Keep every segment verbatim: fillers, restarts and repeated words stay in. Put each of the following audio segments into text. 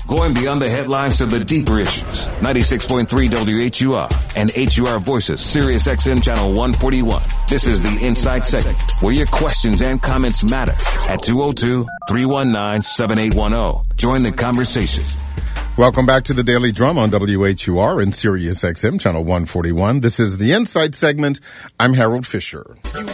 Going beyond the headlines to the deeper issues. ninety-six point three W H U R and H U R Voices, Sirius X M Channel one forty-one. This is the Inside Segment, where your questions and comments matter. At two oh two, three one nine, seven eight one oh. Join the conversation. Welcome back to the Daily Drum on W H U R and Sirius X M Channel one forty-one. This is the Inside Segment. I'm Harold Fisher.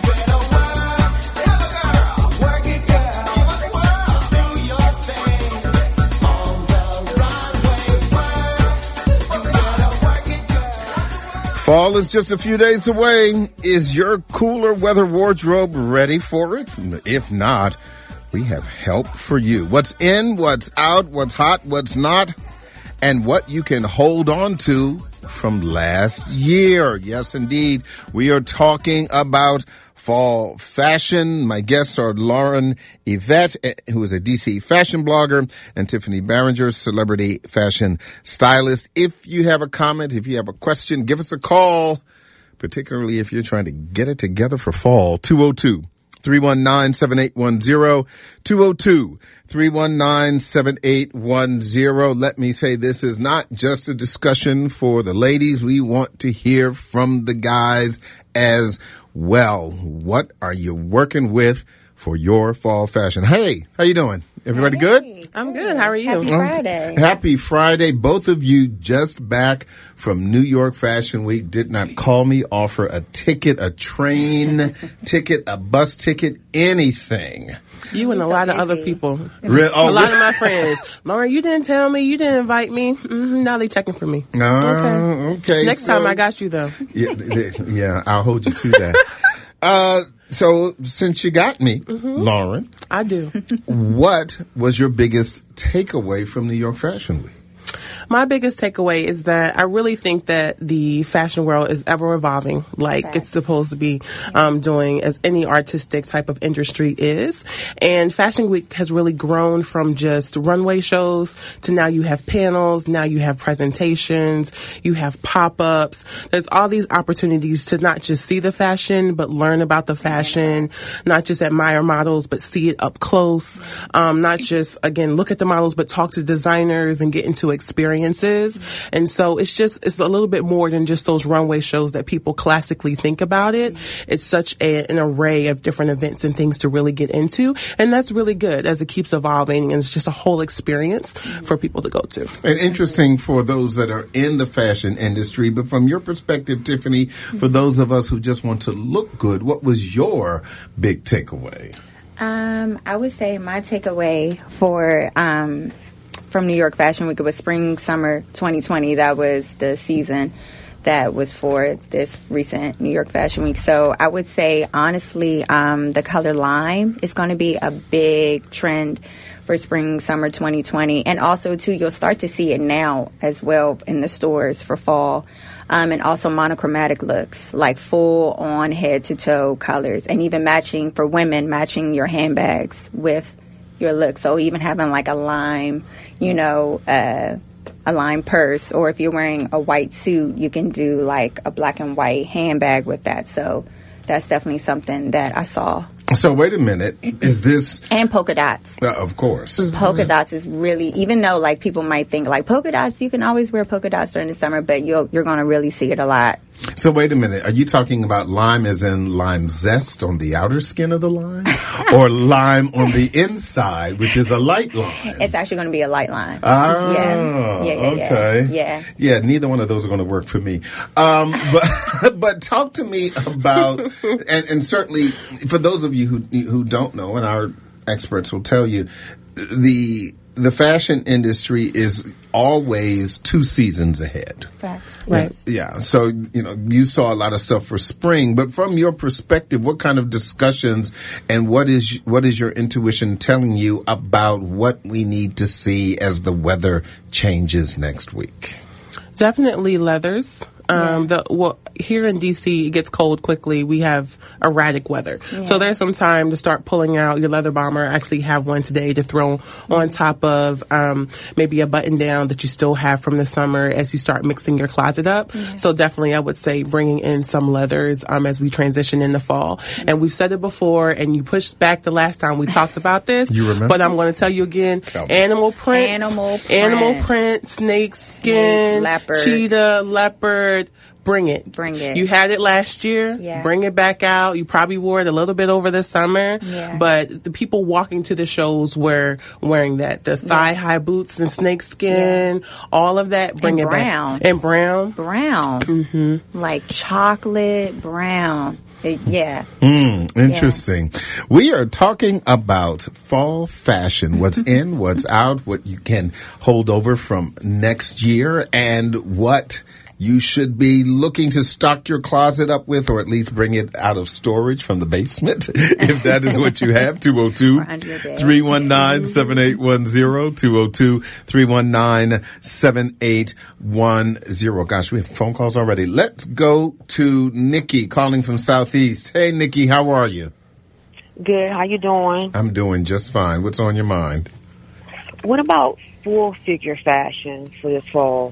Fall is just a few days away. Is your cooler weather wardrobe ready for it? If not, we have help for you. What's in, what's out, what's hot, what's not, and what you can hold on to from last year. Yes, indeed. We are talking about fall fashion. My guests are Lauren Yvette, who is a D C fashion blogger, and Tiffany Barringer, celebrity fashion stylist. If you have a comment, if you have a question, give us a call, particularly if you're trying to get it together for fall. two oh two, three one nine, seven eight one oh, two oh two, three one nine, seven eight one oh. Let me say this is not just a discussion for the ladies. We want to hear from the guys as well. What are you working with for your fall fashion? Hey, how you doing? Everybody hey, good? I'm good. How are you? Happy Friday. Um, happy Friday. Both of you just back from New York Fashion Week. Did not call me, offer a ticket, a train ticket, a bus ticket, anything. You and a so lot busy. of other people. Re- oh, a lot re- of my friends. Lauren, you didn't tell me. You didn't invite me. Mm-hmm, now they checking for me. No, okay. okay. Next so, time I got you, though. Yeah, th- th- yeah, I'll hold you to that. uh, so since you got me, mm-hmm. Lauren. I do. What was your biggest takeaway from New York Fashion Week? My biggest takeaway is that I really think that the fashion world is ever evolving, like Right. it's supposed to be um, doing, as any artistic type of industry is. And Fashion Week has really grown from just runway shows to now you have panels, now you have presentations, you have pop-ups. There's all these opportunities to not just see the fashion, but learn about the fashion, not just admire models, but see it up close. Um, not just, again, look at the models, but talk to designers and get into experiences. And so it's just, it's a little bit more than just those runway shows that people classically think about it. It's such a, an array of different events and things to really get into. And that's really good as it keeps evolving, and it's just a whole experience for people to go to. And interesting for those that are in the fashion industry, but from your perspective, Tiffany, for those of us who just want to look good, what was your big takeaway? Um, I would say my takeaway for um, from New York Fashion Week was spring, summer twenty twenty. That was the season that was for this recent New York Fashion Week. So I would say, honestly, um, the color lime is going to be a big trend for spring, summer twenty twenty. And also, too, you'll start to see it now as well in the stores for fall. Um, and also monochromatic looks, like full on head to toe colors, and even matching for women, matching your handbags with your look. So even having like a lime, you know, uh, a lime purse, or if you're wearing a white suit, you can do like a black and white handbag with that. So that's definitely something that I saw. So wait a minute, is this... And polka dots. Uh, of course. Mm-hmm. Polka dots is really, even though like people might think like polka dots, you can always wear polka dots during the summer, but you'll, you're going to really see it a lot. So wait a minute, are you talking about lime as in lime zest on the outer skin of the lime? Or lime on the inside, which is a light lime? It's actually going to be a light lime. Ah, yeah. Yeah, yeah, okay. Yeah. Yeah, neither one of those are going to work for me. Um, but, but talk to me about, and, and certainly for those of you who, who don't know, and our experts will tell you, the, the fashion industry is always two seasons ahead. Facts. Right. Yeah. So, you know, you saw a lot of stuff for spring, but from your perspective, what kind of discussions and what is, what is your intuition telling you about what we need to see as the weather changes next week? Definitely leathers. Um, Yeah. the well, here in D C, it gets cold quickly. We have erratic weather. Yeah. So there's some time to start pulling out your leather bomber. I actually have one today to throw on top of um, maybe a button down that you still have from the summer as you start mixing your closet up. Yeah. So definitely I would say bringing in some leathers um, as we transition in the fall. And we've said it before, and you pushed back the last time we talked about this. You remember? But I'm going to tell you again, Tell me. animal print, Animal print. animal print, snake skin, Snake, leopard. cheetah, leopard. Bring it. Bring it. You had it last year. Yeah. Bring it back out. You probably wore it a little bit over the summer. Yeah. But the people walking to the shows were wearing that. The thigh high boots and snake skin, all of that. Bring And it brown. back. And brown. Brown. Mm-hmm. Like chocolate brown. It- yeah. Mm, interesting. We are talking about fall fashion, what's in, what's out, what you can hold over from next year, and what you should be looking to stock your closet up with, or at least bring it out of storage from the basement, if that is what you have. two oh two, three one nine, seven eight one zero, two oh two, three one nine, seven eight one zero. Gosh, we have phone calls already. Let's go to Nikki calling from Southeast. Hey, Nikki, how are you? Good. How you doing? I'm doing just fine. What's on your mind? What about full figure fashion for this fall?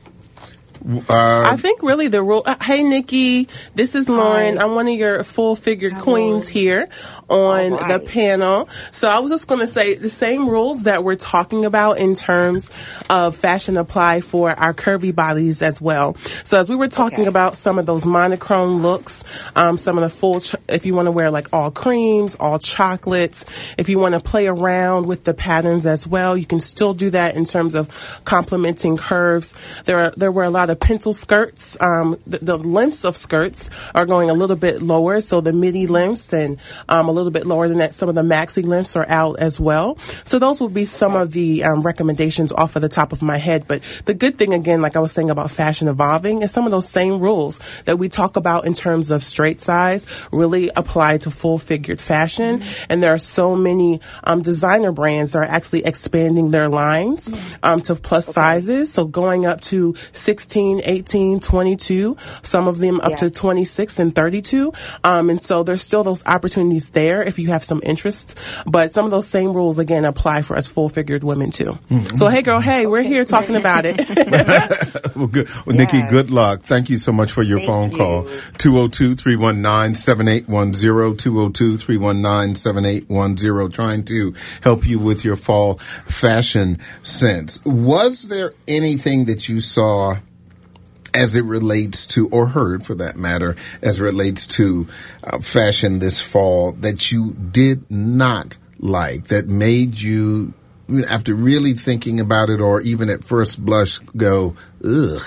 Uh, I think really the rule. Uh, hey, Nikki, this is Lauren. Hi. I'm one of your full figured queens here on All right. the panel. So I was just going to say the same rules that we're talking about in terms of fashion apply for our curvy bodies as well. So as we were talking Okay. about some of those monochrome looks, um, some of the full, ch- if you want to wear like all creams, all chocolates, if you want to play around with the patterns as well, you can still do that in terms of complementing curves. There are, there were a lot of pencil skirts. Um, the, the lengths of skirts are going a little bit lower, so the midi lengths and um, a little bit lower than that. Some of the maxi lengths are out as well. So those would be some of the um, recommendations off of the top of my head. But the good thing, again, like I was saying about fashion evolving, is some of those same rules that we talk about in terms of straight size really apply to full figured fashion. Mm-hmm. And there are so many um, designer brands that are actually expanding their lines um, to plus okay. sizes. So going up to sixteen, eighteen, twenty-two, some of them up Yeah. to twenty-six and thirty-two. Um, and so there's still those opportunities there if you have some interest. But some of those same rules, again, apply for us full-figured women, too. Mm-hmm. So, hey, girl, hey, we're here talking about it. well, good. Well, Nikki, Yeah. good luck. Thank you so much for your Thank phone you. call. two oh two, three one nine, seven eight one zero, two oh two, three one nine, seven eight one zero, trying to help you with your fall fashion sense. Was there anything that you saw as it relates to, or heard for that matter, as it relates to uh, fashion this fall that you did not like, that made you, after really thinking about it, or even at first blush, go, ugh?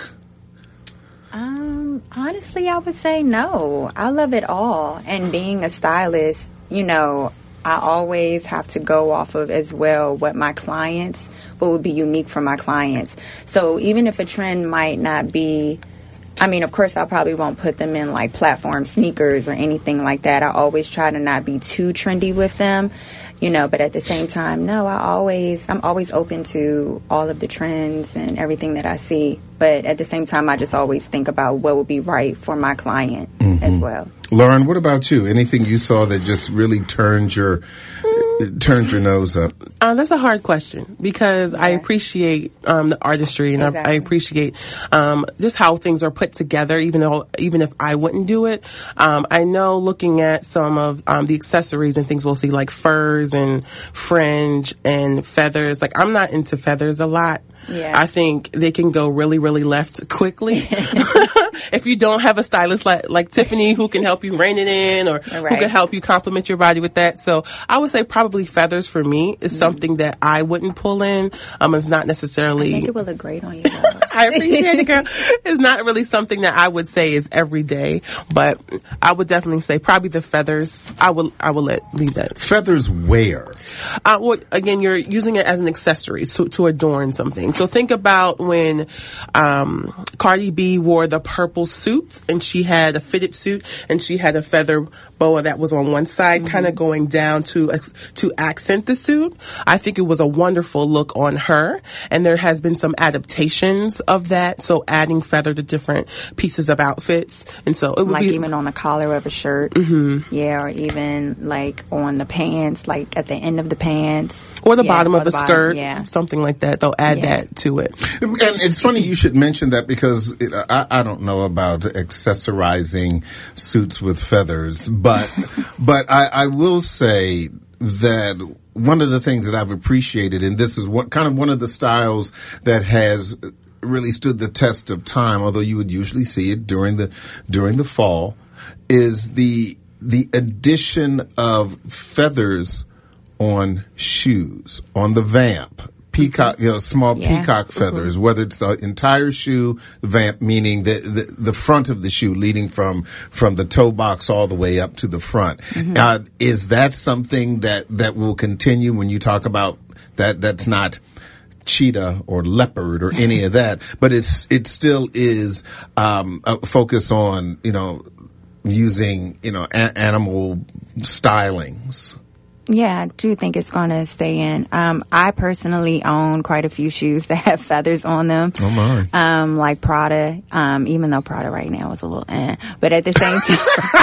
Um, honestly, I would say no. I love it all. And being a stylist, you know, I always have to go off of as well what my clients, what would be unique for my clients. So even if a trend might not be, I mean, of course, I probably won't put them in like platform sneakers or anything like that. I always try to not be too trendy with them, you know, but at the same time, no, I always, I'm always open to all of the trends and everything that I see. But at the same time, I just always think about what would be right for my client mm-hmm. as well. Lauren, what about you? Anything you saw that just really turned your mm. turned your nose up? Uh, that's a hard question because yeah. I appreciate um, the artistry and exactly. I, I appreciate um, just how things are put together. Even though, even if I wouldn't do it, um, I know looking at some of um, the accessories and things we'll see, like furs and fringe and feathers. Like I'm not into feathers a lot. Yeah. I think they can go really, really left quickly. If you don't have a stylist like, like Tiffany who can help you rein it in or right. who can help you complement your body with that. So I would say probably feathers for me is mm. something that I wouldn't pull in. Um, it's not necessarily. I think it would look great on you. I appreciate it, girl. It's not really something that I would say is every day, but I would definitely say probably the feathers. I will, I will let leave that. Feathers where? Uh, well, again, you're using it as an accessory to, to adorn something. So think about when um, Cardi B wore the pearl purple suit, and she had a fitted suit, and she had a feather boa that was on one side, mm-hmm. kind of going down to to accent the suit. I think it was a wonderful look on her, and there has been some adaptations of that, so adding feather to different pieces of outfits, and so it would like be even on the collar of a shirt, mm-hmm. yeah, or even like on the pants, like at the end of the pants, or the yeah, bottom or of the, the bottom, skirt, yeah. something like that. They'll add Yeah. that to it. And it's funny you should mention that because it, I, I don't know about accessorizing suits with feathers, but but I, I will say that one of the things that I've appreciated, and this is what kind of one of the styles that has really stood the test of time, although you would usually see it during the during the fall, is the the addition of feathers on shoes, on the Vamp. Peacock, you know, small Yeah. peacock feathers, Mm-hmm. whether it's the entire shoe, the Vamp, meaning the, the, the front of the shoe leading from, from the toe box all the way up to the front. Mm-hmm. Uh, is that something that, that will continue when you talk about that, that's not cheetah or leopard or any of that, but it's, it still is, um, a focus on, you know, using, you know, a- animal stylings. Yeah, I do think it's going to stay in. Um, I personally own quite a few shoes that have feathers on them. Oh my. Um, like Prada, um, even though Prada right now is a little eh. But at the same time,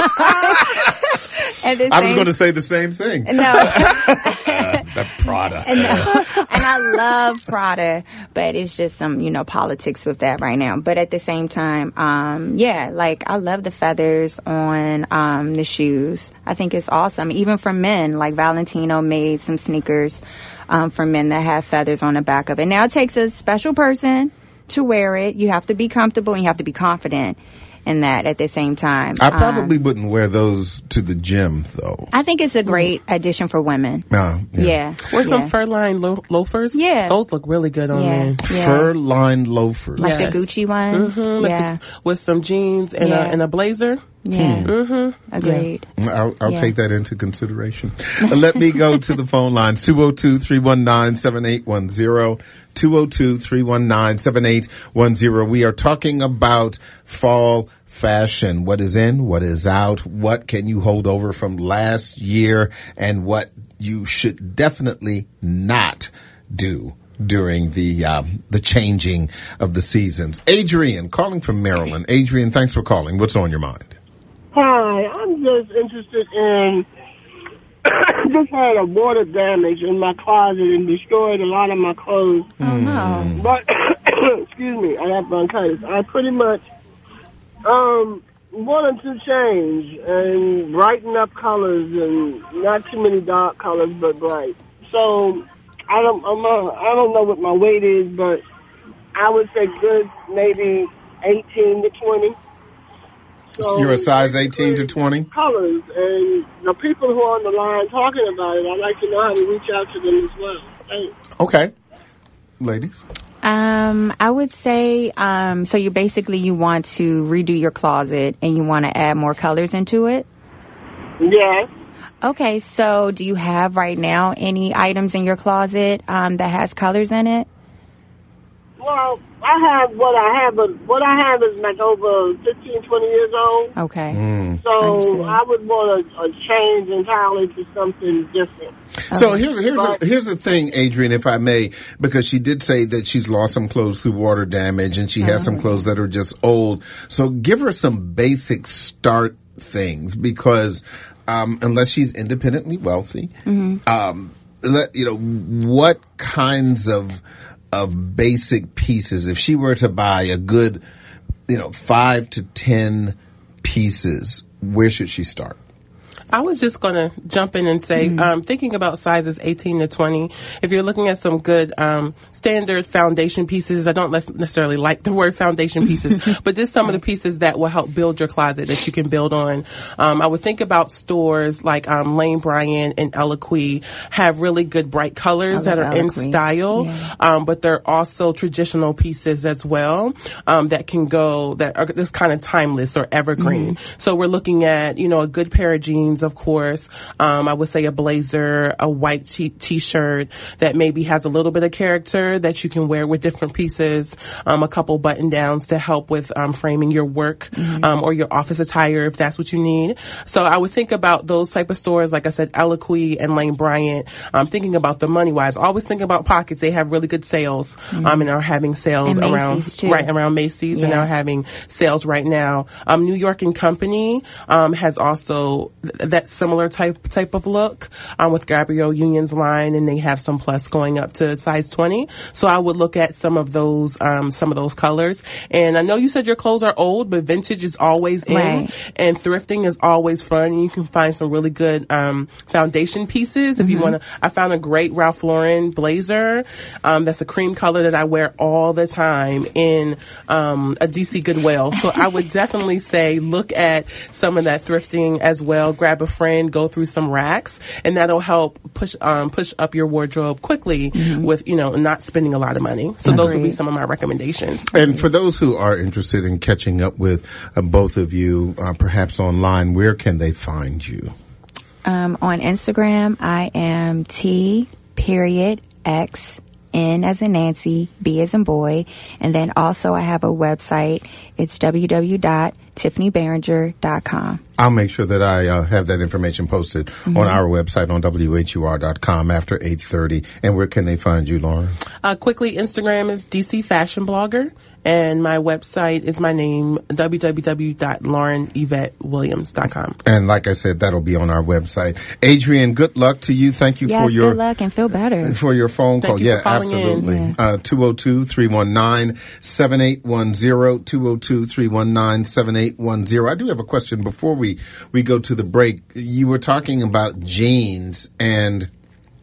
at the I was same- going to say the same thing. No. The Prada. And, uh, and I love Prada, but it's just some, you know, politics with that right now. But at the same time, um, yeah, like I love the feathers on um, the shoes. I think it's awesome. Even for men, like Valentino made some sneakers um, for men that have feathers on the back of it. Now it takes a special person to wear it. You have to be comfortable and you have to be confident in that at the same time. I probably Um, wouldn't wear those to the gym, though. I think it's a great addition for women. Uh, Yeah. Or some yeah. fur-lined lo- loafers. Yeah. Those look really good on Yeah. men. Yeah. Fur-lined loafers. Like Yes. the Gucci ones. Mhm, like Yeah. the- with some jeans and, Yeah. a, and a blazer. Yeah. Mm-hmm. Agreed. I'll, I'll Yeah. take that into consideration. Uh, Let me go to the phone lines. two oh two, three one nine, seven eight one zero. two oh two, three one nine, seven eight one zero. We are talking about fall fashion. What is in, what is out, what can you hold over from last year, and what you should definitely not do during the um, the changing of the seasons. Adrian, calling from Maryland. Adrian, thanks for calling. What's on your mind? Hi, I'm just interested in just had a water damage in my closet and destroyed a lot of my clothes. Oh no. But excuse me, I have bronchitis. I pretty much um wanted to change and brighten up colors and not too many dark colors, but bright. So I don't I'm a, I don't know what my weight is, but I would say good maybe eighteen to twenty. So You're a size eighteen to twenty? Colors, and the people who are on the line talking about it, I'd like to know how to reach out to them as well. Thanks. Okay. Ladies? Um, I would say, um, so you basically, you want to redo your closet and you want to add more colors into it? Yes. Okay, so do you have right now any items in your closet, um, that has colors in it? Well, I have what I have, but what I have is like over fifteen, twenty years old. Okay. Mm. So Understood. I would want a, a change entirely to something different. So here's here's But- a, here's the thing, Adrian, if I may, because she did say that she's lost some clothes through water damage, and she has some clothes that are just old. So give her some basic start things, because um, unless she's independently wealthy, um, let, you know, what kinds of of basic pieces, if she were to buy a good, you know, five to ten pieces, where should she start? I was just going to jump in and say, Mm-hmm. um, thinking about sizes eighteen to twenty, if you're looking at some good um, standard foundation pieces, I don't les- necessarily like the word foundation pieces, but just some of the pieces that will help build your closet that you can build on. Um, I would think about stores like um, Lane Bryant and Eloquii have really good bright colors I that love are in Eloquii. style, Yeah. um, but they're also traditional pieces as well um, that can go, that are just kind of timeless or evergreen. So we're looking at, you know, a good pair of jeans jeans, of course. Um, I would say a blazer, a white t- t-shirt that maybe has a little bit of character that you can wear with different pieces, um, a couple button downs to help with um, framing your work mm-hmm. um, or your office attire if that's what you need. So I would think about those type of stores, like I said, Eloquii and Lane Bryant. I'm um, thinking about the money wise. Always think about pockets. They have really good sales mm-hmm. um, and are having sales and around too. right around Macy's yeah. and are having sales right now. Um, New York and Company um, has also th- that similar type type of look um, with Gabrielle Union's line, and they have some plus going up to size twenty. So I would look at some of those um, some of those colors. And I know you said your clothes are old, but vintage is always in, right. and thrifting is always fun. And you can find some really good um, foundation pieces if mm-hmm. you want to. I found a great Ralph Lauren blazer um, that's a cream color that I wear all the time in um, a D C Goodwill. So I would definitely say look at some of that thrifting as well. Grab a friend, go through some racks, and that'll help push um, push up your wardrobe quickly mm-hmm. with, you know, not spending a lot of money. So Agreed. Those would be some of my recommendations. And for those who are interested in catching up with uh, both of you, uh, perhaps online, where can they find you? Um, on Instagram, I am T period X N as in Nancy, B as in boy. And then also I have a website. It's w w w dot tiffany behringer dot com. I'll make sure that I uh, have that information posted mm-hmm. on our website on w h u r dot com after eight thirty. And where can they find you, Lauren? Uh, quickly, Instagram is D C Fashion Blogger. And my website is my name, w w w dot lauren yvette williams dot com. And like I said, that'll be on our website. Adrienne, good luck to you. Thank you yes, for your good luck and feel better. For your phone Thank call. You yeah, for calling absolutely. In. Uh, two oh two, three one nine, seven eight one zero, two oh two, three one nine, seven eight one zero. I do have a question before we, we go to the break. You were talking about jeans, and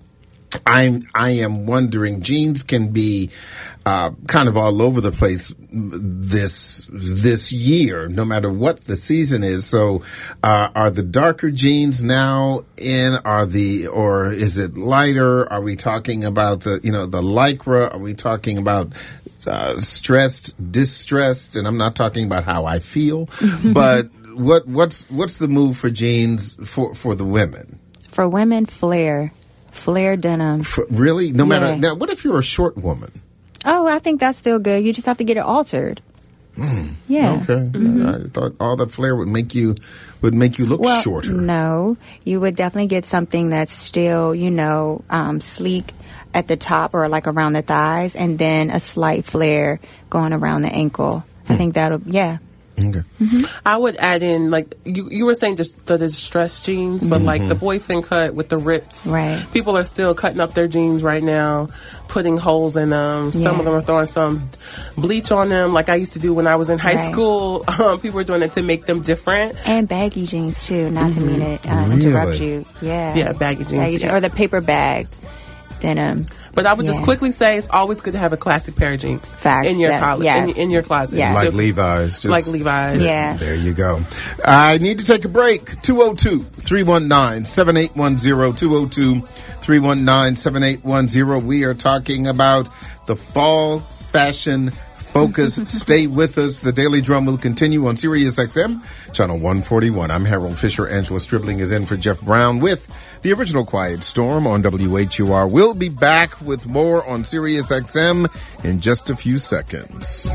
I'm, I am wondering, jeans can be, uh, kind of all over the place this, this year, no matter what the season is. So, uh, are the darker jeans now in, are the, or is it lighter? Are we talking about the, you know, the Lycra? Are we talking about, uh, stressed, distressed? And I'm not talking about how I feel, but what, what's, what's the move for jeans for, for the women? For women, flare. Flare denim. For, really? No yeah. matter. Now, what if you're a short woman? Oh, I think that's still good. You just have to get it altered. Mm. Yeah. Okay. Mm-hmm. I thought all that flare would make you would make you look well, shorter. No, you would definitely get something that's still, you know, um, sleek at the top or like around the thighs, and then a slight flare going around the ankle. Mm. I think that'll, yeah. Okay. Mm-hmm. I would add in, like, you you were saying just the distressed jeans, but mm-hmm. like the boyfriend cut with the rips. Right. People are still cutting up their jeans right now, putting holes in them. Yeah. Some of them are throwing some bleach on them, like I used to do when I was in high right. school. Um, people are doing it to make them different. And baggy jeans, too, not mm-hmm. to mean it, uh, really? interrupt you. Yeah. Yeah, baggy jeans. Baggy, yeah. Or the paper bag denim. But I would yeah. just quickly say it's always good to have a classic pair of jeans Facts, in your that, closet, yes. in, in your closet. Yes. Like so, Levi's. Just, like Levi's. Yeah. There you go. I need to take a break. two oh two, three one nine, seven eight one zero, two oh two, three one nine, seven eight one zero. We are talking about the fall fashion focus. Stay with us. The Daily Drum will continue on Sirius X M, channel one forty-one. I'm Harold Fisher. Angela Stribling is in for Jeff Brown with the original Quiet Storm on W H U R. We'll be back with more on Sirius X M in just a few seconds.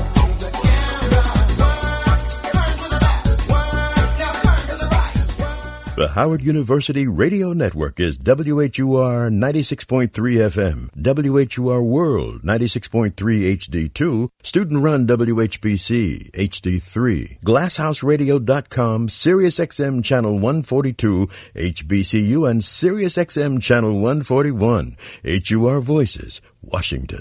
The Howard University Radio Network is W H U R ninety-six point three F M, W H U R World ninety-six point three H D two, student-run W H B C H D three, glasshouse radio dot com, Sirius X M Channel one forty-two, H B C U, and Sirius X M Channel one forty-one, H U R Voices, Washington.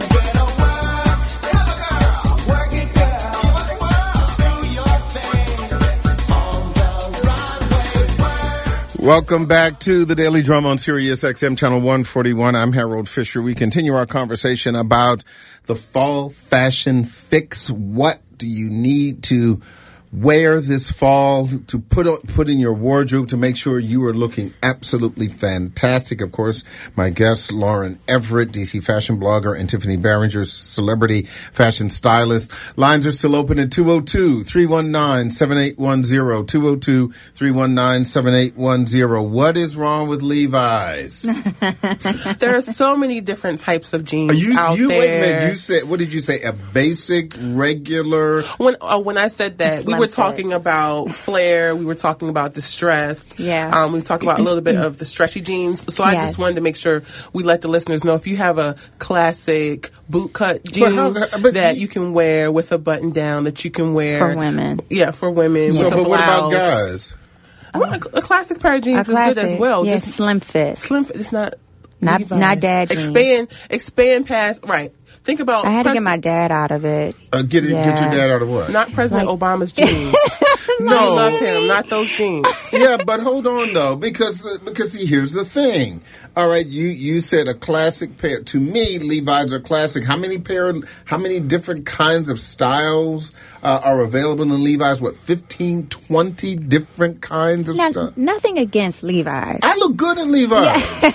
Welcome back to the Daily Drum on Sirius X M Channel one forty-one. I'm Harold Fisher. We continue our conversation about the fall fashion fix. What do you need to wear this fall, to put on, put in your wardrobe to make sure you are looking absolutely fantastic. Of course, my guests, Lauren Everett, D C fashion blogger, and Tiffany Barringer, celebrity fashion stylist. Lines are still open at two oh two, three one nine, seven eight one zero, two oh two, three one nine, seven eight one zero. What is wrong with Levi's? There are so many different types of jeans Are you, out you, there. Wait a minute, you said, what did you say, a basic, regular? When uh, when I said that, we Slim were fit. talking about flare, we were talking about distressed. Yeah. Um, we talked about a little bit of the stretchy jeans. So I Yes. just wanted to make sure we let the listeners know if you have a classic boot cut But jean how- but that you- you can wear with a button down, that you can wear For women. Yeah, for women. So, with a but what about blouse. guys? Well, a, a classic pair of jeans A is good as classic. well. Yeah, Just slim fit. slim. fit. It's not. Not- Levi's. not dad jeans. Expand. Expand past. Right. Think about. I had to pres- get my dad out of it. Uh, get, it, get Yeah. your dad out of what? Not President Like- Obama's jeans. No. I love him. Not those jeans. Yeah, but hold on though, because because see, here's the thing. All right, you you said a classic pair. To me, Levi's are classic. How many pair? How many different kinds of styles uh, are available in Levi's? What, fifteen, twenty different kinds of Now, stuff? nothing against Levi's. I look good in Levi's.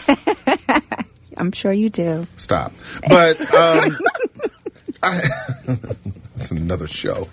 I'm sure you do. Stop. But um, I, it's another show.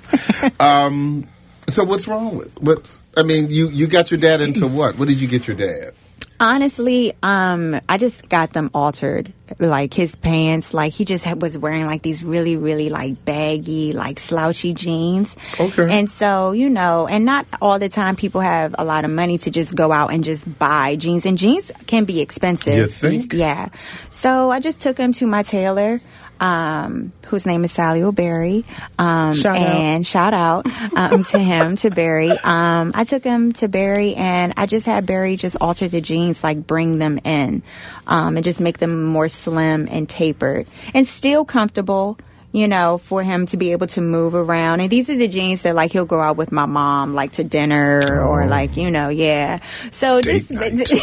Um, so what's wrong with what's? I mean, you you got your dad into what? What did you get your dad? Honestly, um, I just got them altered. Like his pants, like he just had, was wearing like these really, really like baggy, like slouchy jeans. Okay. And so, you know, and not all the time people have a lot of money to just go out and just buy jeans. And jeans can be expensive. You think? Yeah. So I just took him to my tailor. Um, whose name is Sally O'Berry. Um, Shout out. and shout out, um, to him, to Barry. Um, I took him to Barry and I just had Barry just alter the jeans, like bring them in, um, and just make them more slim and tapered and still comfortable, you know, for him to be able to move around. And these are the jeans that like he'll go out with my mom, like to dinner or like, you know, yeah. So Date this, night.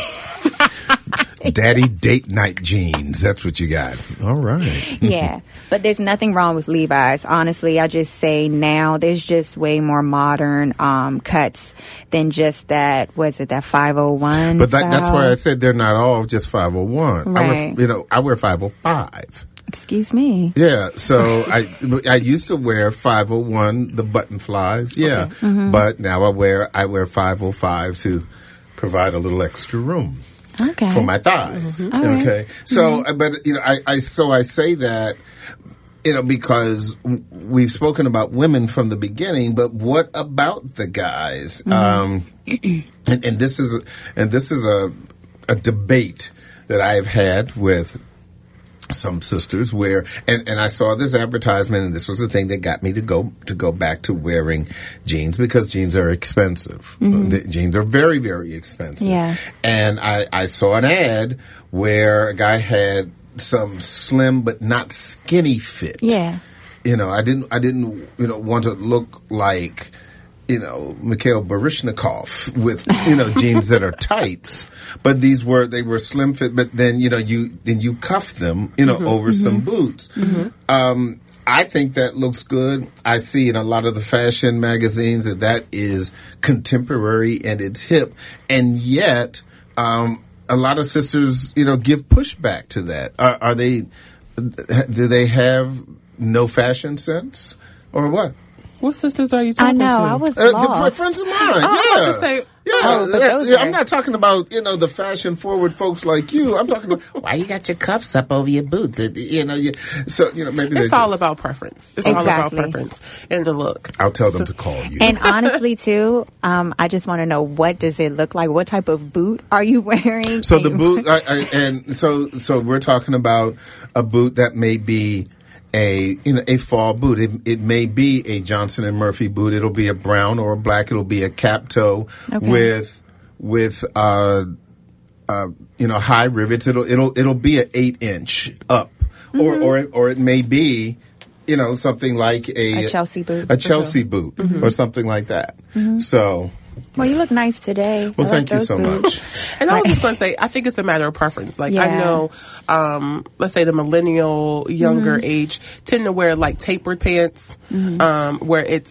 Daddy date night jeans. That's what you got. All right. yeah, but there's nothing wrong with Levi's. Honestly, I just say now there's just way more modern um, cuts than just that. Was it that five oh one? But that, that's why I said they're not all just five oh one. I wear, Right. you know, I wear five oh five. Excuse me. Yeah, so I I used to wear five oh one, the button flies. Yeah, Mm-hmm. but now I wear I wear five oh five to provide a little extra room. Okay. For my thighs. All right. Okay. So, uh, but, you know, I, I, so I say that, you know, because w- we've spoken about women from the beginning, but what about the guys? Um, and, and this is, and this is a, a debate that I have had with some sisters where, and, and I saw this advertisement, and this was the thing that got me to go to go back to wearing jeans, because jeans are expensive. The jeans are very, very expensive. Yeah. And I, I saw an ad where a guy had some slim but not skinny fit. Yeah. You know, I didn't I didn't you know want to look like, you know, Mikhail Baryshnikov with, you know, jeans that are tights, but these were, they were slim fit, but then, you know, you, then you cuff them, you know, Mm-hmm. over some boots. Um, I think that looks good. I see in a lot of the fashion magazines that that is contemporary and it's hip. And yet, um, a lot of sisters, you know, give pushback to that. Are, are they, do they have no fashion sense or what? What sisters are you I talking know. to? I was Uh, the lost. fr- friends of mine. I was yeah. about to say- yeah. Oh, but that- those yeah, are- I'm not talking about, you know, the fashion forward folks like you. I'm talking about why you got your cuffs up over your boots. It- You know, you, so you know maybe It's they're all just- about preference. It's all about Exactly. preference and the look. I'll tell them to call you. And honestly, too, um, I just want to know, what does it look like? What type of boot are you wearing? So the boot, I, I, and so so we're talking about a boot that may be a you know a fall boot. It, it may be a Johnson and Murphy boot. It'll be a brown or a black. It'll be a cap toe Okay. with with uh, uh, you know high rivets. It'll it'll it'll be an eight inch up, or Mm-hmm. or or it may be you know something like a, A Chelsea boot. a Chelsea boot, Mm-hmm. or something like that. So. Well, you look nice today. Well, I like thank you those so boots. much. And I was just going to say, I think it's a matter of preference. Like, I Yeah. know, um, let's say the millennial, younger age tend to wear like tapered pants, um, where it's,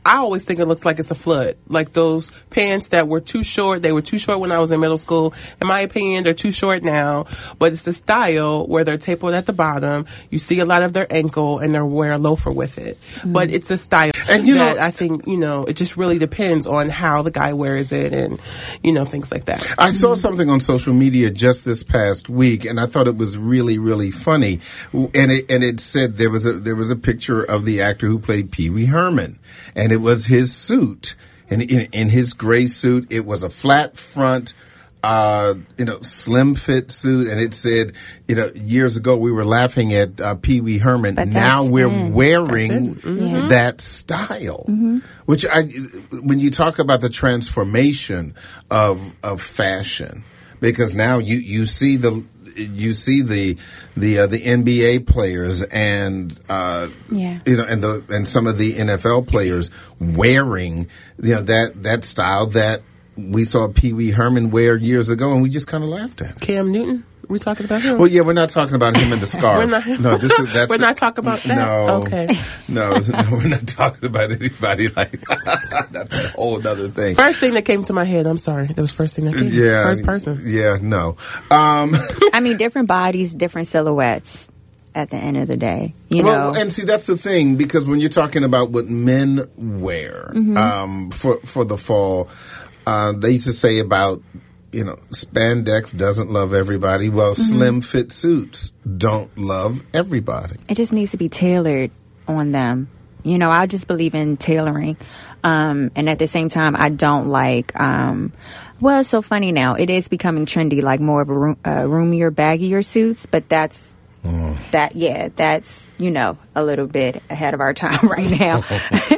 I always think it looks like it's a flood. Like those pants that were too short. They were too short when I was in middle school. In my opinion, they're too short now. But it's the style where they're tapered at the bottom. You see a lot of their ankle, and they're wear a loafer with it. Mm-hmm. But it's a style and you that know, I think, you know, it just really depends on how the guy wears it and, you know, things like that. I saw mm-hmm. something on social media just this past week, and I thought it was really, really funny. And it and it said there was a there was a picture of the actor who played Pee Wee Herman, and it was his suit, and in, in his gray suit, it was a flat front, uh, you know, slim fit suit, and it said, you know, years ago we were laughing at uh, Pee Wee Herman. But now we're in. wearing Mm-hmm. that style, mm-hmm. which I, when you talk about the transformation of of fashion, because now you you see the. You see the the uh, the N B A players and uh, yeah. you know and the and some of the N F L players wearing you know that that style that we saw Pee Wee Herman wear years ago, and we just kind of laughed at. Cam Newton. We talking about him? Well, yeah, we're not talking about him in the scarf. we're not, no, this is that's. We're not talking about that. No, okay. No, no, we're not talking about anybody like that. That's a whole other thing. First thing that came to my head. I'm sorry. That was first thing that came. Yeah, first person. Yeah, no. Um, I mean, different bodies, different silhouettes. At the end of the day, you well, know. And see, that's the thing, because when you're talking about what men wear mm-hmm. um, for for the fall, uh, they used to say about. You know, spandex doesn't love everybody. Well, mm-hmm. slim fit suits don't love everybody. It just needs to be tailored on them. You know, I just believe in tailoring. Um, and at the same time, I don't like, um, well, it's so funny now. It is becoming trendy, like more of a room, uh, roomier, baggier suits. But that's, mm. that, yeah, that's, you know, a little bit ahead of our time right now.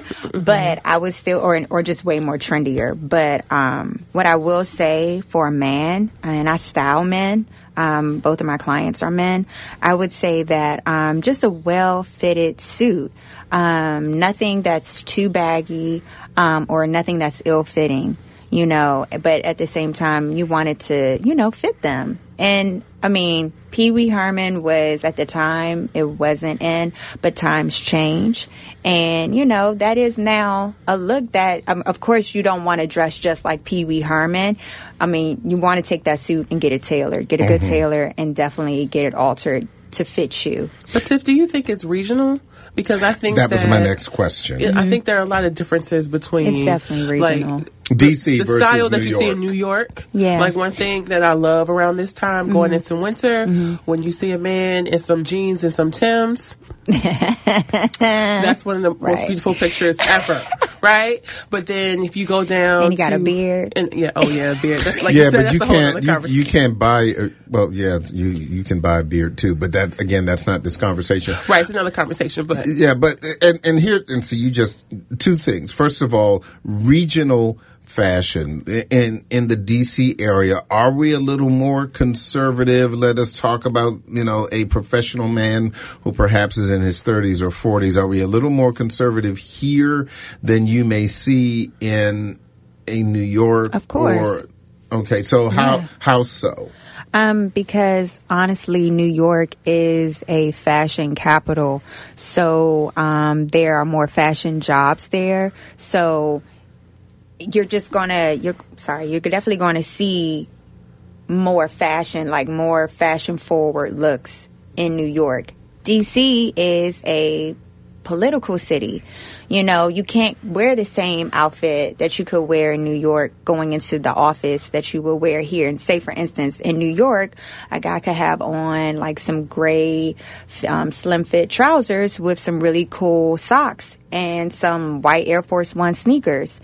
But I would still, or or just way more trendier. But um, what I will say for a man, and I style men, um, both of my clients are men, I would say that um, just a well-fitted suit, um, nothing that's too baggy um, or nothing that's ill-fitting, you know. But at the same time, you want it to, you know, fit them. And, I mean, Pee Wee Herman was, at the time, it wasn't in, but times change. And, you know, that is now a look that, um, of course, you don't want to dress just like Pee Wee Herman. I mean, you want to take that suit and get it tailored, get a good mm-hmm. tailor, and definitely get it altered to fit you. But Tiff, do you think it's regional? Because I think that, that was my next question. Mm-hmm. I think there are a lot of differences between it's definitely regional. Like, D C the, the versus style that New you York. see in New York. Yeah. Like one thing that I love around this time, going mm-hmm. into winter, mm-hmm. when you see a man in some jeans and some Timbs, that's one of the right. most beautiful pictures ever, right? But then if you go down, and you got to, a beard, and yeah, oh yeah, a beard. That's like yeah, you said, but you that's a whole other can't. You, you can't buy. Uh, well, yeah, you you can buy a beard too, but that again, that's not this conversation. Right, it's another conversation. But yeah, but and and here and so you just two things. First of all, regional fashion in in the D C area, are we a little more conservative? Let us talk about, you know, a professional man who perhaps is in his thirties or forties. Are we a little more conservative here than you may see in a New York? Of course. Or, okay, so how yeah. how so? Um, because honestly, New York is a fashion capital, so um, there are more fashion jobs there. So you're just gonna, you're sorry, you're definitely gonna see more fashion, like more fashion forward looks in New York. D C is a political city. You know, you can't wear the same outfit that you could wear in New York going into the office that you will wear here. And say, for instance, in New York, a guy could have on like some gray um, slim fit trousers with some really cool socks and some white Air Force One sneakers.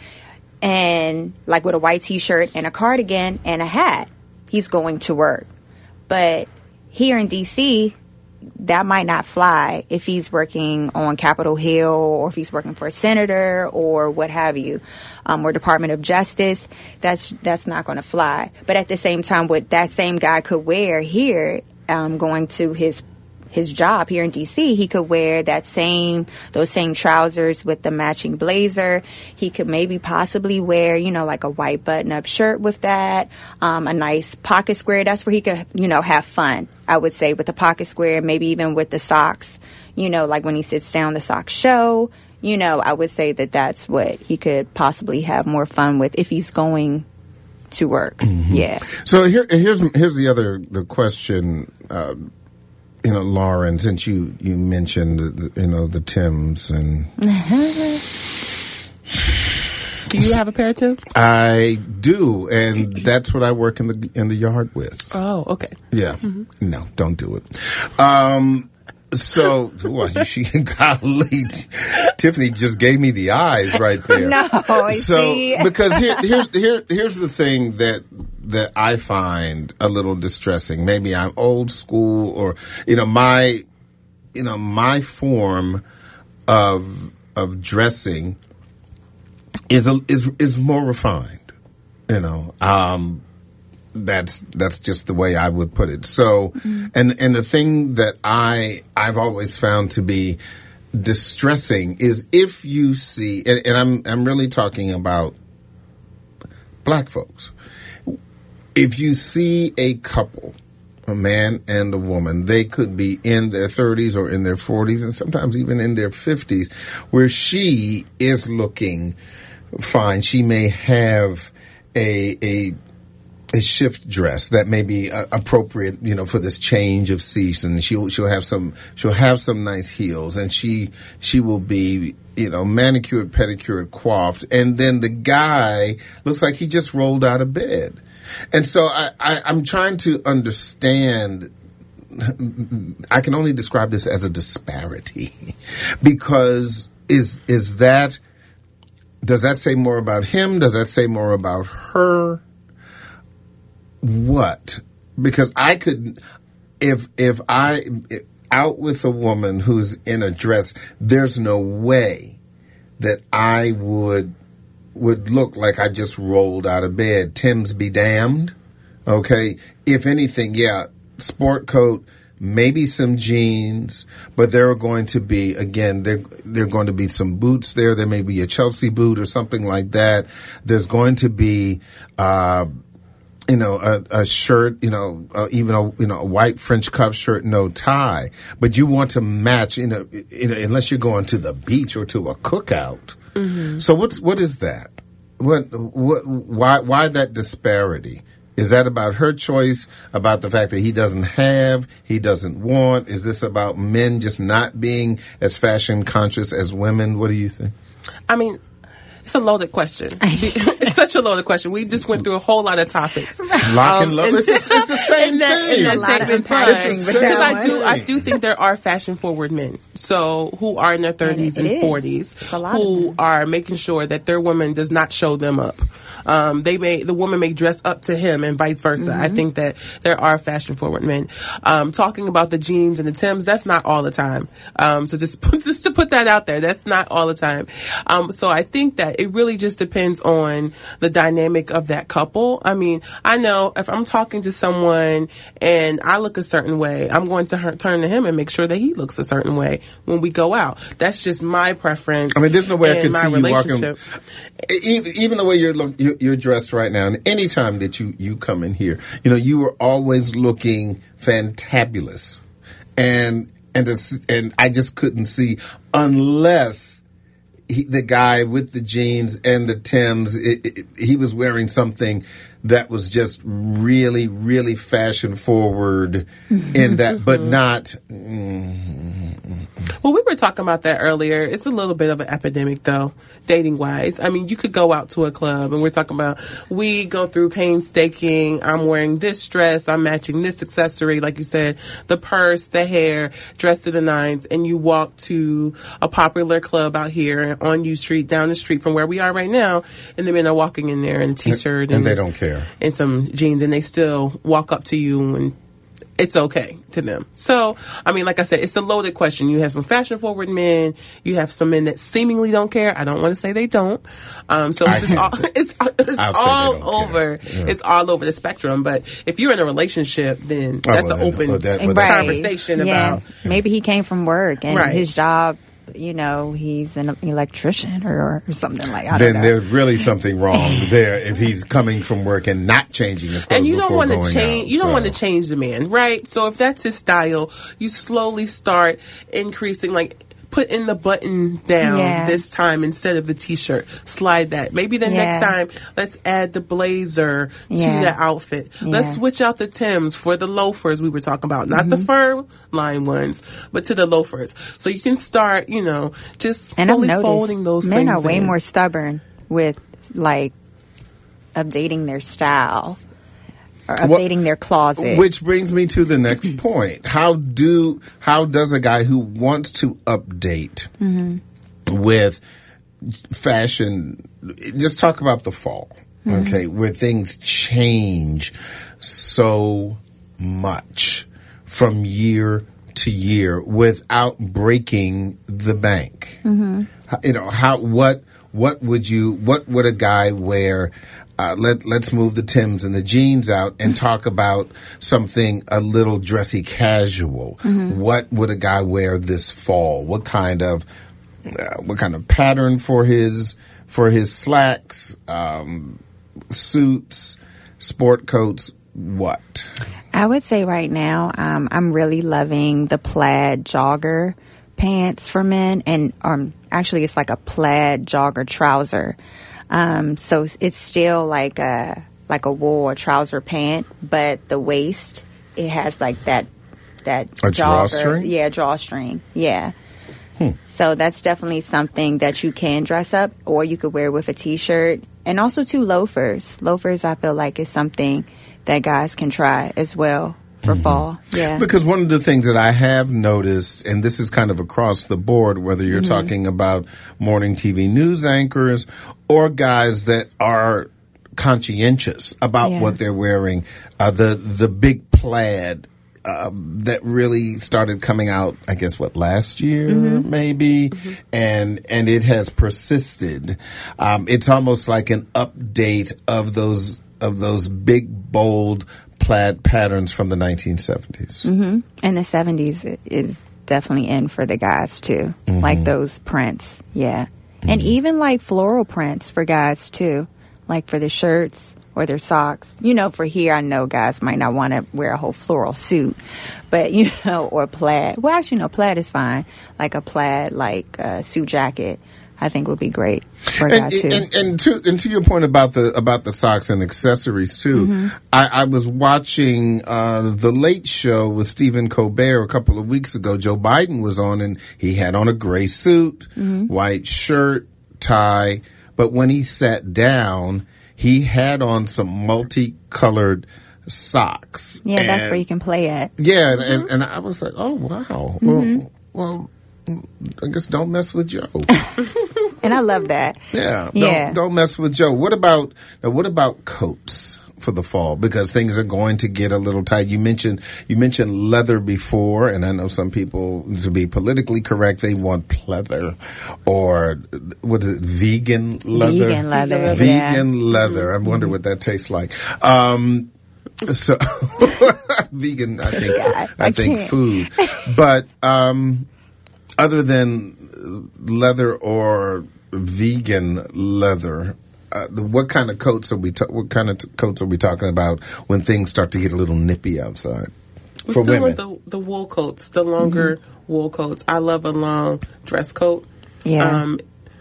And like with a white t-shirt and a cardigan and a hat, he's going to work. But here in D C, that might not fly if he's working on Capitol Hill or if he's working for a senator or what have you, um, or Department of Justice. That's that's not going to fly. But at the same time, what that same guy could wear here, um, going to his his job here in D C, he could wear that same, those same trousers with the matching blazer. He could maybe possibly wear, you know, like a white button-up shirt with that, um, a nice pocket square. That's where he could, you know, have fun, I would say, with the pocket square, maybe even with the socks. You know, like when he sits down, the socks show. you know, I would say that that's what he could possibly have more fun with if he's going to work. Mm-hmm. Yeah. So here, here's here's the other the question. Uh, you know, Lauren, since you you mentioned the, you know the Timbs and. Do you have a pair of Timbs? I do, and that's what I work in the in the yard with. Oh, okay. Yeah. Mm-hmm. No, don't do it. Um. So, well, she, golly, Tiffany just gave me the eyes right there. No, so see? because here, here, here, here's the thing that that I find a little distressing. Maybe I'm old school, or you know, my, you know, my form of of dressing is a, is is more refined. You know, um. That's that's just the way I would put it. So, mm-hmm. and and the thing that I I've always found to be distressing is if you see, and, and I'm I'm really talking about black folks. If you see a couple, a man and a woman, they could be in their thirties or in their forties, and sometimes even in their fifties, where she is looking fine. She may have a a a shift dress that may be uh, appropriate, you know, for this change of season. She'll she'll have some she'll have some nice heels, and she she will be, you know, manicured, pedicured, coiffed, and then the guy looks like he just rolled out of bed. And so I, I I'm trying to understand. I can only describe this as a disparity, because is is that does that say more about him? Does that say more about her? What? Because I could, if if I if out with a woman who's in a dress, there's no way that I would would look like I just rolled out of bed. Tim's be damned. Okay, if anything, yeah, sport coat, maybe some jeans, but there are going to be, again, there there are going to be some boots there. There may be a Chelsea boot or something like that. There's going to be. Uh, You know, a, a shirt, you know, uh, even a, you know, a white French cuff shirt, no tie. But you want to match, you know, you know, unless you're going to the beach or to a cookout. Mm-hmm. So what's, what is that? What, what, why, why that disparity? Is that about her choice, about the fact that he doesn't have, he doesn't want? Is this about men just not being as fashion conscious as women? What do you think? I mean, it's a loaded question. It's such a loaded question. We just went through a whole lot of topics. Lock and um, load. It's, it's, it's the same that, thing. That statement, because I do, I do think there are fashion forward men, so who are in their thirties and forties, who are making sure that their woman does not show them up. Um, they may, the woman may dress up to him, and vice versa. Mm-hmm. I think that there are fashion forward men. Um, talking about the jeans and the Timbs, that's not all the time. Um, so just put, just to put that out there, that's not all the time. Um, so I think that it really just depends on the dynamic of that couple. I mean, I know if I'm talking to someone and I look a certain way, I'm going to her- turn to him and make sure that he looks a certain way when we go out. That's just my preference. I mean, there's no way I could see you walking. Even the way you're look, you're, you're dressed right now, and any time that you you come in here, you know, you are always looking fantabulous, and and it's, and I just couldn't see unless. He, the guy with the jeans and the Timbs, it, it, he was wearing something that was just really, really fashion forward in that, but not. Well, we were talking about that earlier. It's a little bit of an epidemic, though, dating wise. I mean, you could go out to a club and we're talking about, we go through painstaking. I'm wearing this dress. I'm matching this accessory. Like you said, the purse, the hair, dress to the nines. And you walk to a popular club out here on U Street, down the street from where we are right now. And the men are walking in there in a t-shirt. And, and they don't care. And some jeans. And they still walk up to you and it's okay to them. So, I mean, like I said, it's a loaded question. You have some fashion forward men. You have some men that seemingly don't care. I don't want to say they don't. Um, so it's, just all, it's, it's all over. Yeah. It's all over the spectrum. But if you're in a relationship, then that's oh, well, an open well, that, well, right. conversation yeah. about. Maybe he came from work and right. his job, you know, he's an electrician or, or something like that. Then there's really something wrong there if he's coming from work and not changing his clothes. And you don't want to change. Out, you don't so. want to change the man, right? So if that's his style, you slowly start increasing. Like put in the button down Yeah. this time instead of the t-shirt. Slide that. Maybe the Yeah. next time, let's add the blazer to Yeah. the outfit. Let's Yeah. switch out the Timbs for the loafers we were talking about. Not the fur line ones, but to the loafers. So you can start, you know, just And I've fully noticed folding those men things are way in. more stubborn with like updating their style or Well, updating their closet. Which brings me to the next point. How do how does a guy who wants to update with fashion, just talk about the fall, okay, where things change so much from year to year without breaking the bank. How- You know, how what what would you what would a guy wear? Uh, let let's move the Timbs and the jeans out and talk about something a little dressy casual. What would a guy wear this fall? What kind of uh, what kind of pattern for his for his slacks, um, suits, sport coats? What? I would say right now, um, I'm really loving the plaid jogger pants for men, and um, actually it's like a plaid jogger trouser. Um, so it's still like a like a wool or trouser pant, but the waist it has like that that A jogger, drawstring? yeah, drawstring, yeah. So that's definitely something that you can dress up, or you could wear with a t-shirt, and also two loafers. Loafers, I feel like is something that guys can try as well for fall. Yeah. Because one of the things that I have noticed, and this is kind of across the board, whether you're talking about morning T V news anchors or guys that are conscientious about Yeah. what they're wearing, uh, the the big plaid uh, that really started coming out, I guess, what, last year, maybe, and and it has persisted. Um, it's almost like an update of those of those big, bold plaid patterns from the nineteen seventies. Mm-hmm. And the seventies is definitely in for the guys too. Like those prints. Yeah. And even like floral prints for guys too. Like for the shirts or their socks. You know, for here, I know guys might not want to wear a whole floral suit, but you know, or plaid. Well, actually, no, plaid is fine. Like a plaid, like uh, suit jacket, I think would be great for a guy And, too. and, and to and to your point about the about the socks and accessories too, I, I was watching uh, the Late Show with Stephen Colbert a couple of weeks ago. Joe Biden was on, and he had on a gray suit, white shirt, tie. But when he sat down, he had on some multicolored socks. yeah, that's And- where you can play at. Yeah, and, and I was like, oh wow, well, well, I guess don't mess with Joe. And I love that. Yeah, Yeah. Don't, don't mess with Joe. What about now, what about coats for the fall? Because things are going to get a little tight. You mentioned you mentioned leather before, and I know some people, to be politically correct, they want pleather or what is it, vegan leather? Vegan leather, Vegan yeah. leather. I wonder what that tastes like. Um, so vegan, I think, I, I think can't. food, but um, other than leather or vegan leather, uh, what kind of coats are we? Ta- what kind of t- coats are we talking about when things start to get a little nippy outside We for still women? want the, the wool coats, the longer wool coats. I love a long dress coat. Yeah. Um,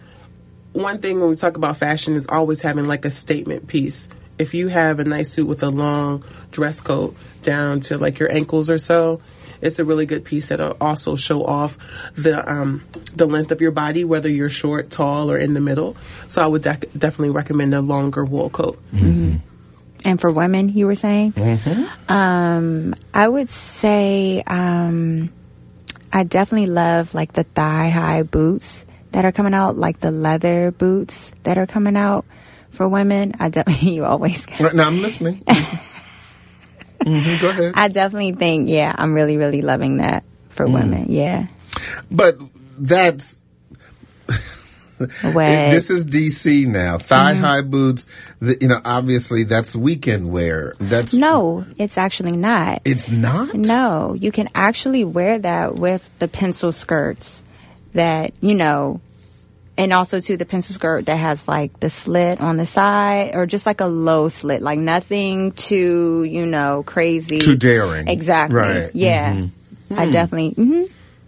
one thing when we talk about fashion is always having like a statement piece. If you have a nice suit with a long dress coat down to like your ankles or so, it's a really good piece that'll also show off the um, the length of your body, whether you're short, tall, or in the middle. So I would dec- definitely recommend a longer wool coat. And for women, you were saying? Um, I would say um, I definitely love like the thigh-high boots that are coming out, like the leather boots that are coming out for women. I definitely, you always Right now, I'm listening. hmm Go ahead. I definitely think, yeah, I'm really, really loving that for women. Yeah. But that's What? this is D C now. Thigh high boots. The, you know, obviously that's weekend wear. That's No, it's actually not. It's not. No, you can actually wear that with the pencil skirts that, you know, and also to the pencil skirt that has like the slit on the side or just like a low slit, like nothing too, you know, crazy. Too daring. Exactly. Right. Yeah. I definitely, hmm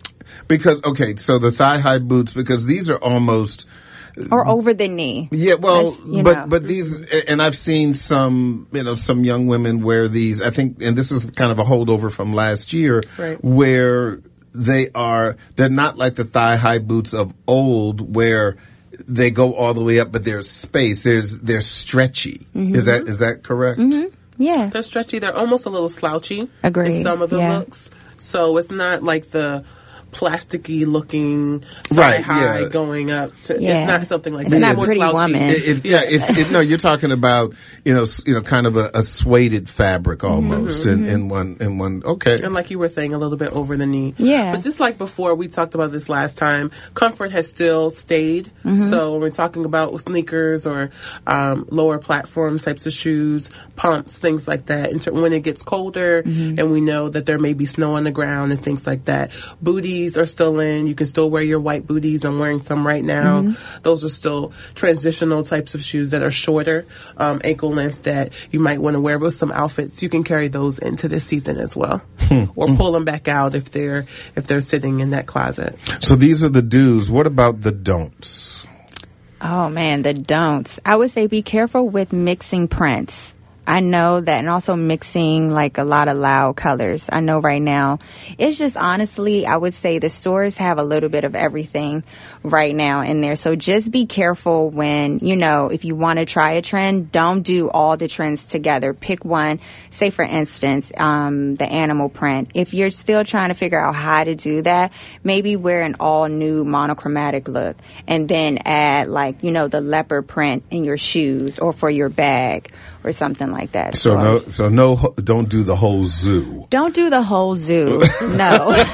Because, okay, so the thigh-high boots, because these are almost... Or over the knee. Yeah, well, you but know. but these, and I've seen some, you know, some young women wear these. I think, and this is kind of a holdover from last year, Right. where they are, they're not like the thigh-high boots of old, where they go all the way up, but there's space. There's they're stretchy. Mm-hmm. Is that is that correct? Mm-hmm. Yeah. They're stretchy. They're almost a little slouchy. Agreed. In some of the Yeah. looks. So it's not like the plasticky looking Right, thigh high yeah. going up to, Yeah. it's not something like It's that. not more Pretty slouchy. Woman. It, it, yeah, it's it, no. You're talking about you know s- you know kind of a, a suede fabric almost in, in one in one. Okay, And like you were saying, a little bit over the knee. Yeah. But just like before, we talked about this last time, comfort has still stayed. So when we're talking about sneakers or um, lower platform types of shoes, pumps, things like that, and when it gets colder and we know that there may be snow on the ground and things like that, booties are still in. You can still wear your white booties. I'm wearing some right now. Those are still transitional types of shoes that are shorter, um, ankle length, that you might want to wear with some outfits. You can carry those into this season as well, or pull them back out if they're if they're sitting in that closet. so these are the do's. What about the don'ts? Oh man, the don'ts. I would say be careful with mixing prints. I know that, and also mixing like a lot of loud colors. I know right now, it's just honestly, I would say the stores have a little bit of everything right now in there. So just be careful when, you know, if you want to try a trend, don't do all the trends together. Pick one. Say for instance, um, the animal print. If you're still trying to figure out how to do that, maybe wear an all new monochromatic look and then add like, you know, the leopard print in your shoes or for your bag or something like that. So no, so no, don't do the whole zoo. Don't do the whole zoo. No.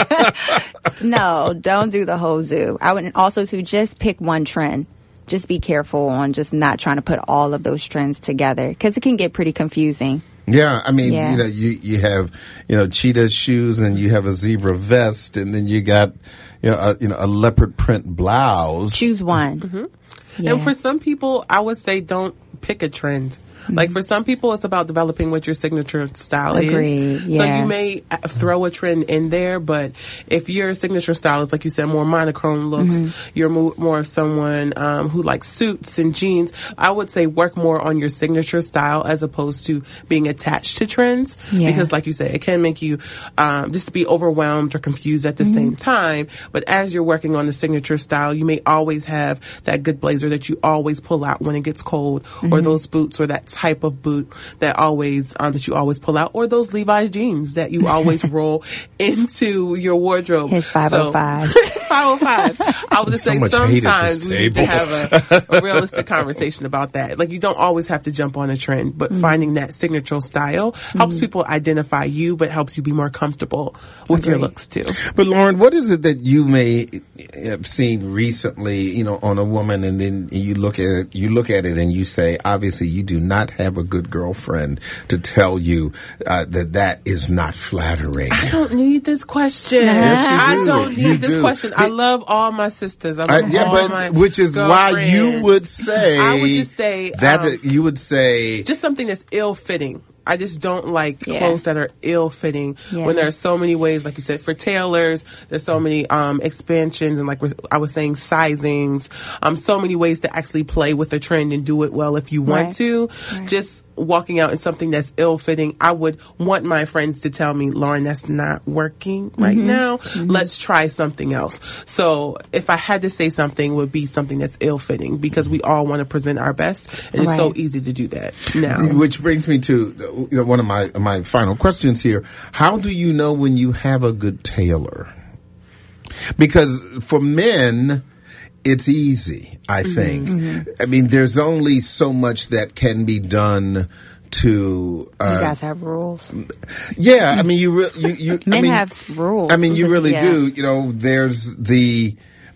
No, don't do the whole zoo. I would also to just pick one trend. Just be careful on just not trying to put all of those trends together because it can get pretty confusing. Yeah, I mean, Yeah. you know, you you have you know cheetah shoes and you have a zebra vest and then you got you know a, you know a leopard print blouse. Choose one. Yeah. And for some people, I would say don't pick a trend. Like for some people, it's about developing what your signature style Agreed, is. So yeah. you may uh, throw a trend in there, but if your signature style is, like you said, more monochrome looks, Mm-hmm. you're mo- more of someone um, who likes suits and jeans, I would say work more on your signature style as opposed to being attached to trends. Yeah. Because like you said, it can make you um, just be overwhelmed or confused at the Mm-hmm. same time. But as you're working on the signature style, you may always have that good blazer that you always pull out when it gets cold, Mm-hmm. or those boots or that type of boot that always um, that you always pull out, or those Levi's jeans that you always roll into your wardrobe. His five oh fives. So, his five oh fives. I would just So say much hate at sometimes this we need to table. have a, a realistic conversation about that. Like you don't always have to jump on a trend, but Mm-hmm. finding that signature style helps people identify you, but helps you be more comfortable with your Agreed. looks too. But Lauren, what is it that you may have seen recently, you know, on a woman, and then you look at it, you look at it, and you say, obviously, you do not have a good girlfriend to tell you uh, that that is not flattering. I don't need this question. Yes, you I do. don't need You this do. question. I love all my sisters. I Uh, love yeah, all but my which is why you girlfriends. would say I would just say that um, you would say just something that's ill-fitting. I just don't like Yeah. clothes that are ill-fitting. Yeah. When there are so many ways, like you said, for tailors, there's so many um, expansions and, like I was saying, sizings. Um, so many ways to actually play with the trend and do it well if you want Right. to. Right. Just walking out in something that's ill-fitting, I would want my friends to tell me, Lauren, that's not working right Mm-hmm. now. Let's try something else. So if I had to say something, it would be something that's ill-fitting, because we all want to present our best, and it's so Right. easy to do that now. Which brings me to you know, one of my my final questions here. How do you know when you have a good tailor? Because for men, it's easy, I think. I mean, there's only so much that can be done to. Uh, You guys have rules. yeah, I mean, you re- you, you I Men mean, have rules. I mean, you Just- really yeah. do. You know, there's the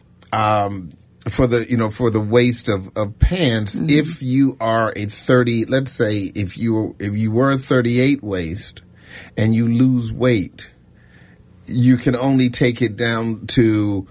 um for the you know for the waist of, of pants. Mm-hmm. If you are a thirty, let's say if you if you were a thirty-eight waist and you lose weight, you can only take it down to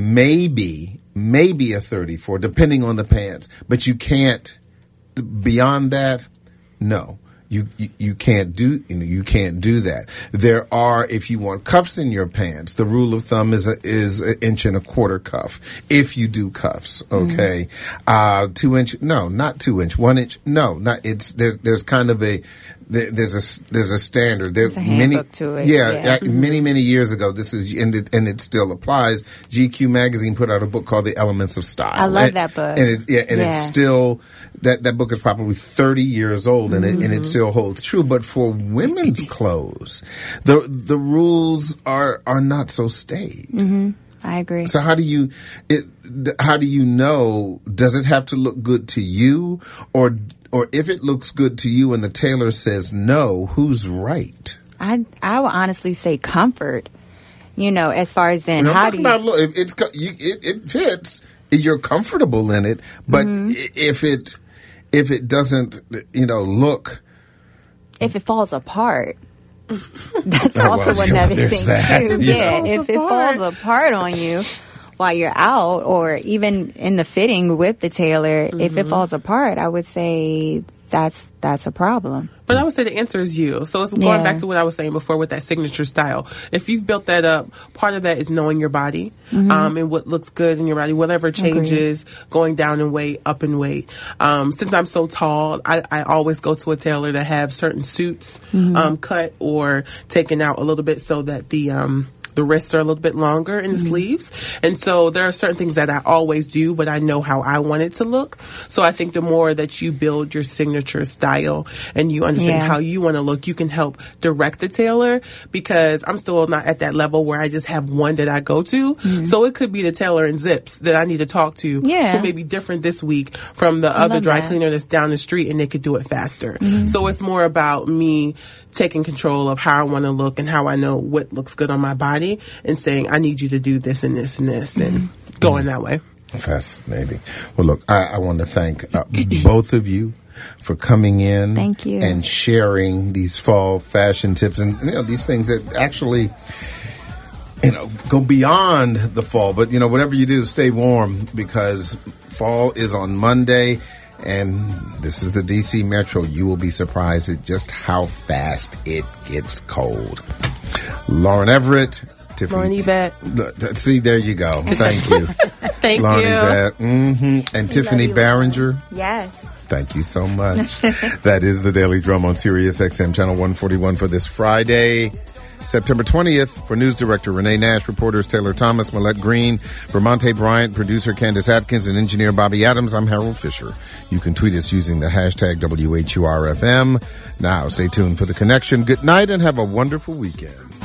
maybe maybe a thirty-four, depending on the pants. But you can't beyond that. No. you, you you can't do you know you can't do that. There are, if you want cuffs in your pants, the rule of thumb is a, is an inch and a quarter cuff. If you do cuffs, okay, mm-hmm. uh, two inch, no, not two inch, one inch, no, not it's there. There's kind of a there, there's a there's a standard. There's a handbook many, to it. Yeah, yeah. Uh, many many years ago. This is and it, and it still applies. G Q magazine put out a book called The Elements of Style. I love and, that book. And it, yeah, and yeah. it's still that that book is probably thirty years old, and mm-hmm. it and it still holds true. But for women's clothes, the the rules are are not so staid. Mm-hmm. I agree. So how do you it? How do you know? Does it have to look good to you, or or if it looks good to you and the tailor says no, who's right? I I would honestly say comfort. You know, as far as in how do you? About, look, if it's you, it, it fits. You're comfortable in it, but mm-hmm. if it if it doesn't, you know, look. If it falls apart. That's oh, also well, another there's thing that, too. Yeah, know. If it falls apart on you while you're out, or even in the fitting with the tailor, mm-hmm. if it falls apart, I would say that's that's a problem. But I would say the answer is you. So it's going yeah. back to what I was saying before with that signature style. If you've built that up, part of that is knowing your body, mm-hmm. um, and what looks good in your body, whatever changes, Agreed. Going down in weight, up in weight. Um, since I'm so tall, I, I always go to a tailor to have certain suits, mm-hmm. um, cut or taken out a little bit so that the, um, the wrists are a little bit longer in the mm-hmm. sleeves. And so there are certain things that I always do, but I know how I want it to look. So I think the more that you build your signature style and you understand yeah. how you want to look, you can help direct the tailor, because I'm still not at that level where I just have one that I go to. Mm-hmm. So it could be the tailor in Zips that I need to talk to, yeah. who may be different this week from the I other dry that. cleaner that's down the street, and they could do it faster. Mm-hmm. So it's more about me taking control of how I want to look and how I know what looks good on my body, and saying, I need you to do this and this and this, and mm-hmm. going that way. Fascinating. Well, look, I, I want to thank uh, both of you for coming in. Thank you. And sharing these fall fashion tips and, you know, these things that actually, you know, go beyond the fall. But, you know, whatever you do, stay warm, because fall is on Monday. And this is the D C Metro. You will be surprised at just how fast it gets cold. Lauren Everett, Tiffany. Lauren Yvette. See, there you go. Thank you. Thank Lauren you. Yvette. Mm-hmm. And Tiffany you, Barringer. Yes. Thank you so much. That is the Daily Drum on Sirius X M Channel one forty-one for this Friday, September twentieth. For News Director Renee Nash, reporters Taylor Thomas, Millette Green, Vermonte Bryant, producer Candace Atkins, and engineer Bobby Adams, I'm Harold Fisher. You can tweet us using the hashtag W H U R F M. Now, stay tuned for The Connection. Good night and have a wonderful weekend.